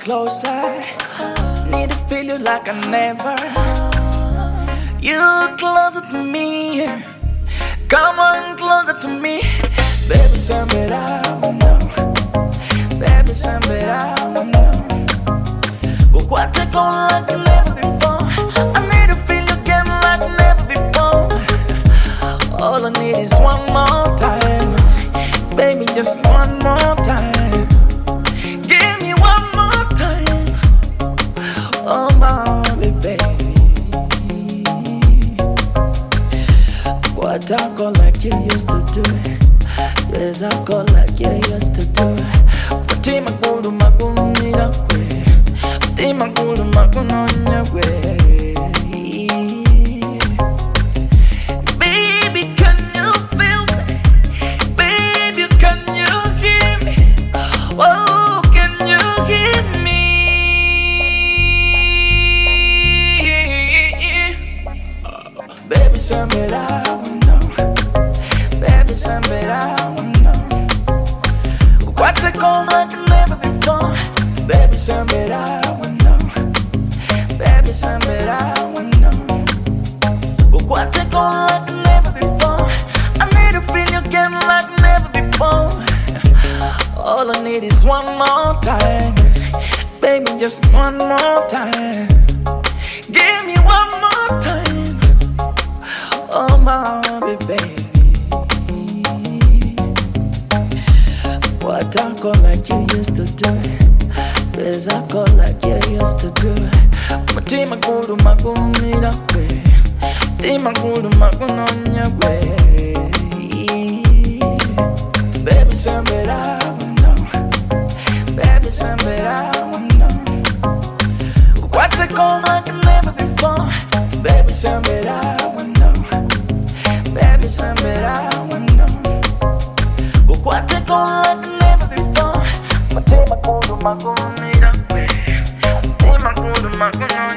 closer. Need to feel you like I never. You closer to me. Come on closer to me. Baby, send me down, no. Baby, send me down, no. Go quite on like never before. I need to feel you again like never before. All I need is one more time. Baby, just one more time. Give me one more time. Oh, my baby. What I go like you used to do. Yes, I go like you used to do. But team I go to my room, need a way. Team I go to my room on your way. Baby, can you feel me? Baby, can you hear me? Oh, can you hear me? Baby, send me down, no. Baby, send me down, no. What I go like never before. Baby, send me down, no. Baby, send me down, no. What I go like never before. I need to feel you again like never before. All I need is one more time. Baby, just one more time. Give me one more time. Oh, my baby. What I call like you used to do. Yes, I call like you used to do. My team, I go to my room, need a way. Team, I go to my room on your way. Baby, send me down, no. Baby, send me down, no. What I call like never before. Baby, send me down, no. Baby, send me down, no. What I call like never before. My team, I go to my room, need a way. Team, I go to my room.